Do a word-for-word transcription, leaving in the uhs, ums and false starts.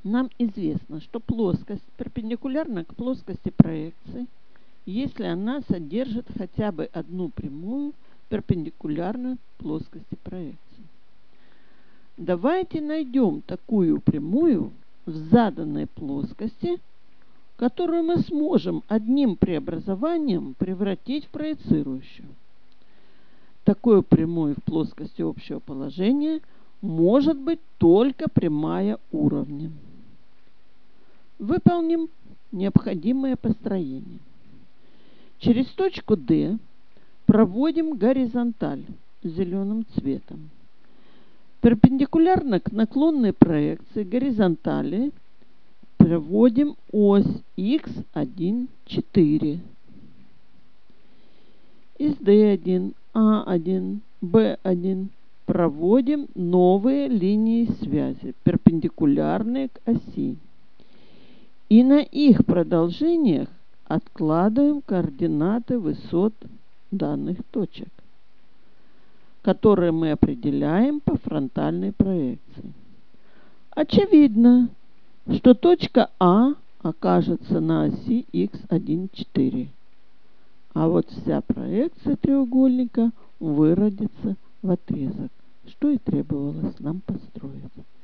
Нам известно, что плоскость перпендикулярна к плоскости проекции, если она содержит хотя бы одну прямую, перпендикулярную плоскости проекции. Давайте найдем такую прямую в заданной плоскости, которую мы сможем одним преобразованием превратить в проецирующую. Такой прямой в плоскости общего положения может быть только прямая уровня. Выполним необходимое построение. Через точку D проводим горизонталь зеленым цветом. Перпендикулярно к наклонной проекции горизонтали проводим ось икс один, четыре. Из дэ один, а один, бэ один проводим новые линии связи, перпендикулярные к оси. И на их продолжениях откладываем координаты высот данных точек, которые мы определяем по фронтальной проекции. Очевидно, что точка А окажется на оси икс один, четыре. А вот вся проекция треугольника выродится в отрезок, что и требовалось нам построить.